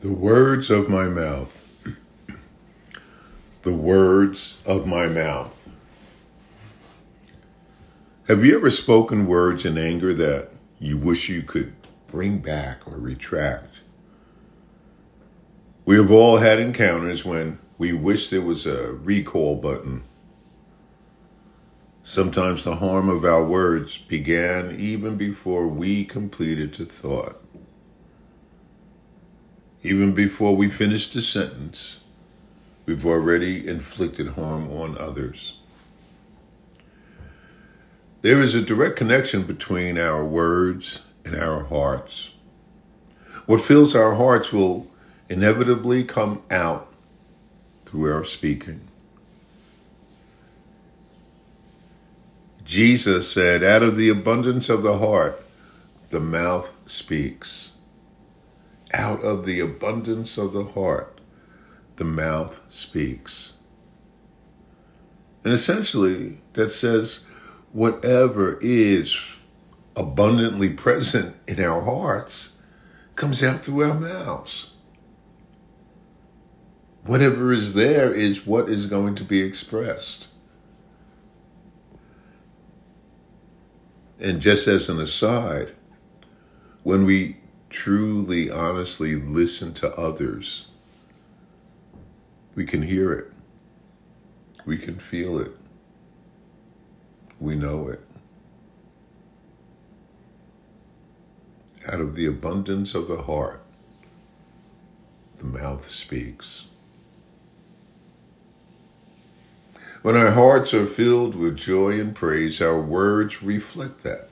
The words of my mouth. The words of my mouth. Have you ever spoken words in anger that you wish you could bring back or retract? We have all had encounters when we wish there was a recall button. Sometimes the harm of our words began even before we completed the thought. Even before we finished the sentence, we've already inflicted harm on others. There is a direct connection between our words and our hearts. What fills our hearts will inevitably come out through our speaking. Jesus said, out of the abundance of the heart, the mouth speaks. Out of the abundance of the heart, the mouth speaks. And essentially, that says whatever is abundantly present in our hearts comes out through our mouths. Whatever is there is what is going to be expressed. And just as an aside, when we truly, honestly listen to others, we can hear it. We can feel it. We know it. Out of the abundance of the heart, the mouth speaks. When our hearts are filled with joy and praise, our words reflect that.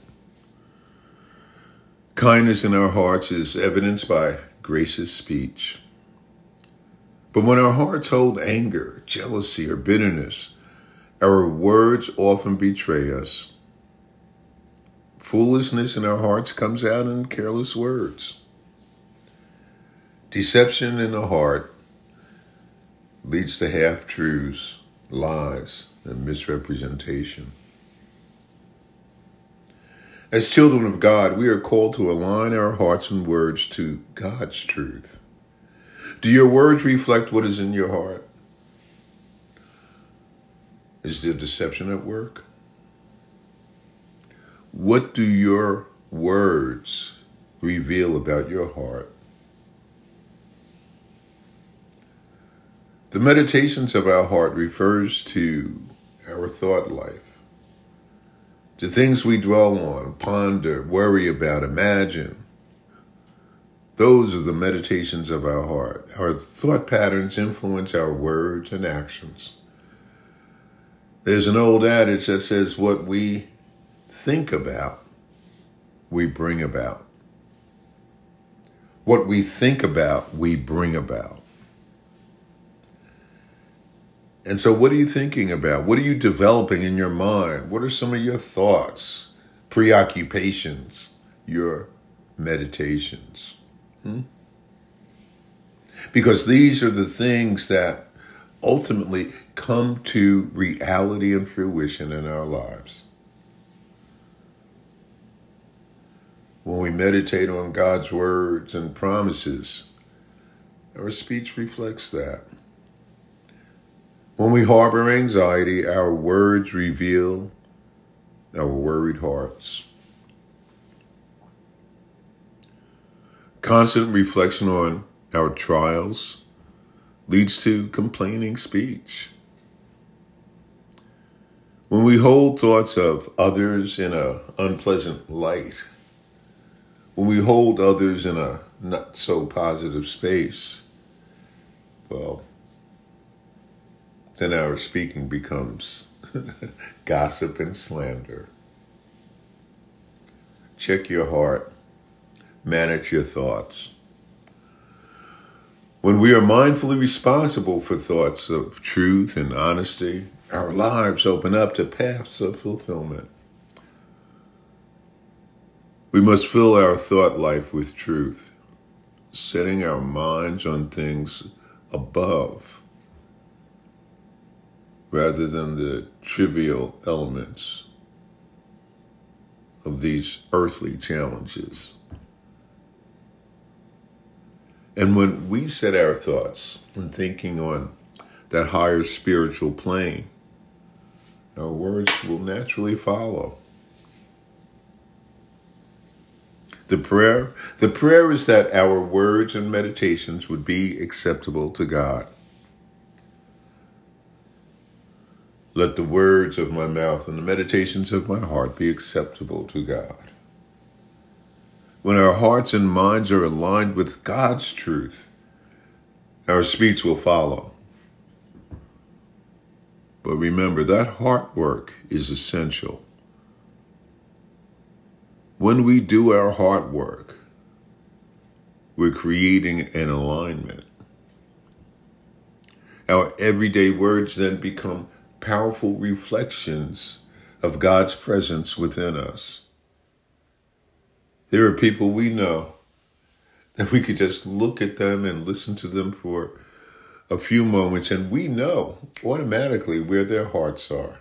Kindness in our hearts is evidenced by gracious speech. But when our hearts hold anger, jealousy, or bitterness, our words often betray us. Foolishness in our hearts comes out in careless words. Deception in the heart leads to half-truths, lies, and misrepresentation. As children of God, we are called to align our hearts and words to God's truth. Do your words reflect what is in your heart? Is there deception at work? What do your words reveal about your heart? The meditations of our heart refers to our thought life. The things we dwell on, ponder, worry about, imagine. Those are the meditations of our heart. Our thought patterns influence our words and actions. There's an old adage that says what we think about, we bring about. What we think about, we bring about. And so what are you thinking about? What are you developing in your mind? What are some of your thoughts, preoccupations, your meditations? Because these are the things that ultimately come to reality and fruition in our lives. When we meditate on God's words and promises, our speech reflects that. When we harbor anxiety, our words reveal our worried hearts. Constant reflection on our trials leads to complaining speech. When we hold thoughts of others in an unpleasant light, when we hold others in a not so positive space, well, then our speaking becomes gossip and slander. Check your heart. Manage your thoughts. When we are mindfully responsible for thoughts of truth and honesty, our lives open up to paths of fulfillment. We must fill our thought life with truth, setting our minds on things above rather than the trivial elements of these earthly challenges. And when we set our thoughts and thinking on that higher spiritual plane, our words will naturally follow. The prayer is that our words and meditations would be acceptable to God. Let the words of my mouth and the meditations of my heart be acceptable to God. When our hearts and minds are aligned with God's truth, our speech will follow. But remember, that heart work is essential. When we do our heart work, we're creating an alignment. Our everyday words then become powerful reflections of God's presence within us. There are people we know that we could just look at them and listen to them for a few moments, and we know automatically where their hearts are.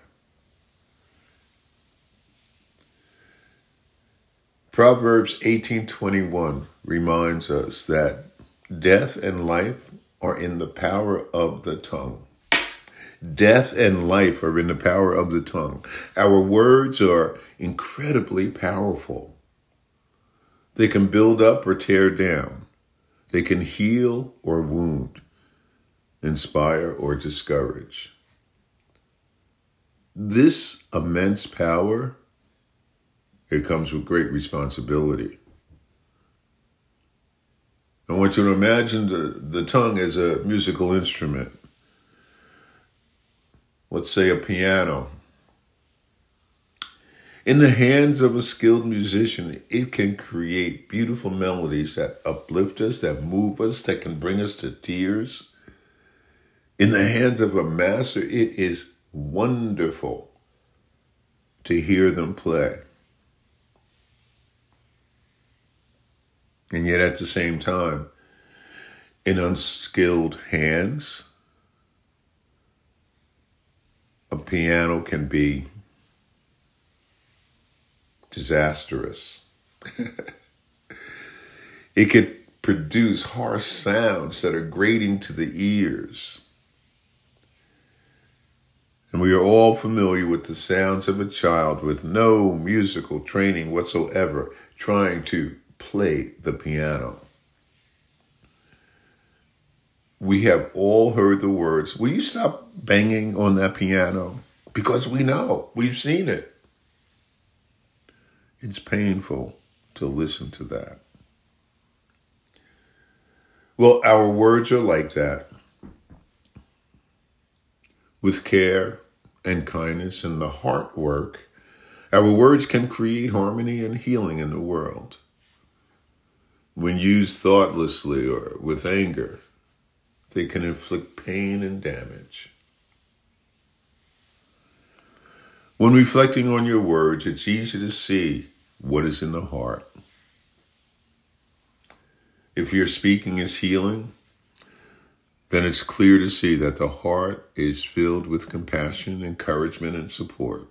Proverbs 18:21 reminds us that death and life are in the power of the tongue. Death and life are in the power of the tongue. Our words are incredibly powerful. They can build up or tear down. They can heal or wound, inspire or discourage. This immense power, it comes with great responsibility. I want you to imagine the tongue as a musical instrument. Let's say a piano. In the hands of a skilled musician, it can create beautiful melodies that uplift us, that move us, that can bring us to tears. In the hands of a master, it is wonderful to hear them play. And yet at the same time, in unskilled hands, a piano can be disastrous. It could produce harsh sounds that are grating to the ears. And we are all familiar with the sounds of a child with no musical training whatsoever trying to play the piano. We have all heard the words, "Will you stop banging on that piano?" Because we know, we've seen it. It's painful to listen to that. Well, our words are like that. With care and kindness and the heart work, our words can create harmony and healing in the world. When used thoughtlessly or with anger, they can inflict pain and damage. When reflecting on your words, it's easy to see what is in the heart. If your speaking is healing, then it's clear to see that the heart is filled with compassion, encouragement, and support.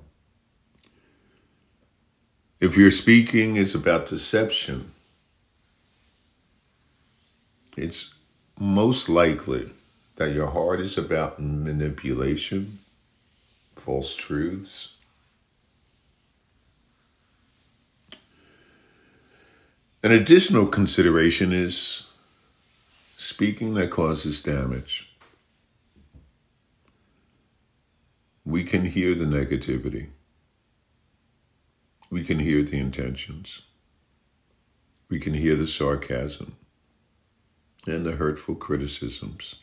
If your speaking is about deception, it's most likely that your heart is about manipulation, false truths. An additional consideration is speaking that causes damage. We can hear the negativity. We can hear the intentions. We can hear the sarcasm and the hurtful criticisms.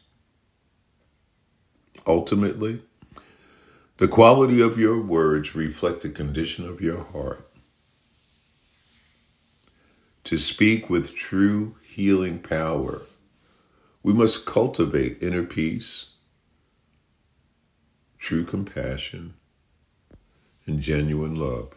Ultimately, the quality of your words reflect the condition of your heart. To speak with true healing power, we must cultivate inner peace, true compassion, and genuine love.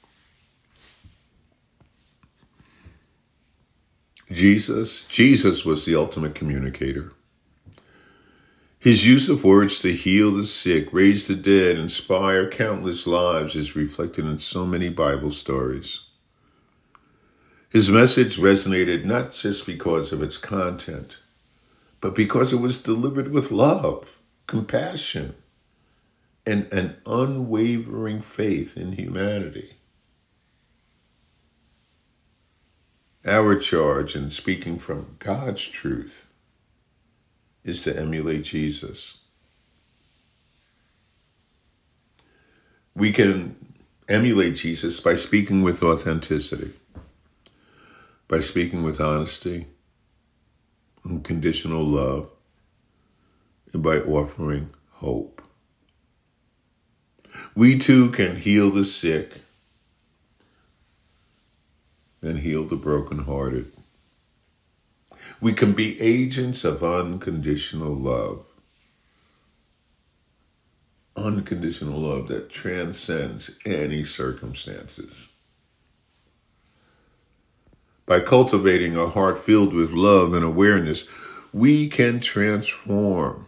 Jesus was the ultimate communicator. His use of words to heal the sick, raise the dead, inspire countless lives is reflected in so many Bible stories. His message resonated not just because of its content, but because it was delivered with love, compassion, and an unwavering faith in humanity. Our charge in speaking from God's truth is to emulate Jesus. We can emulate Jesus by speaking with authenticity, by speaking with honesty, unconditional love, and by offering hope. We too can heal the sick and heal the brokenhearted. We can be agents of unconditional love that transcends any circumstances. By cultivating a heart filled with love and awareness, we can transform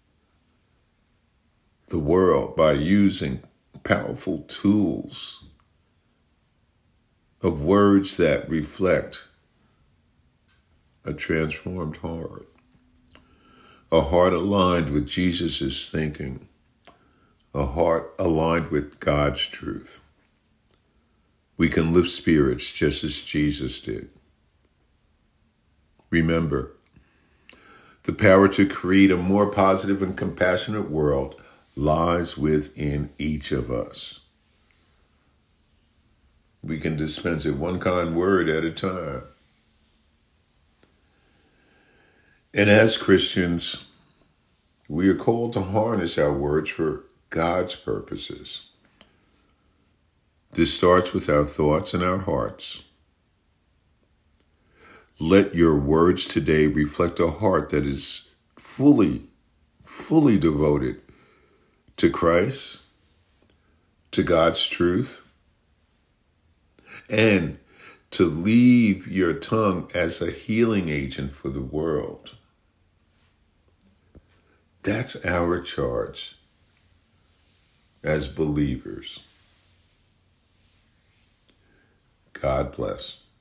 the world by using powerful tools of words that reflect a transformed heart, a heart aligned with Jesus' thinking, a heart aligned with God's truth. We can lift spirits just as Jesus did. Remember, the power to create a more positive and compassionate world lies within each of us. We can dispense it one kind word at a time. And as Christians, we are called to harness our words for God's purposes. This starts with our thoughts and our hearts. Let your words today reflect a heart that is fully devoted to Christ, to God's truth, and to leave your tongue as a healing agent for the world. That's our charge as believers. God bless.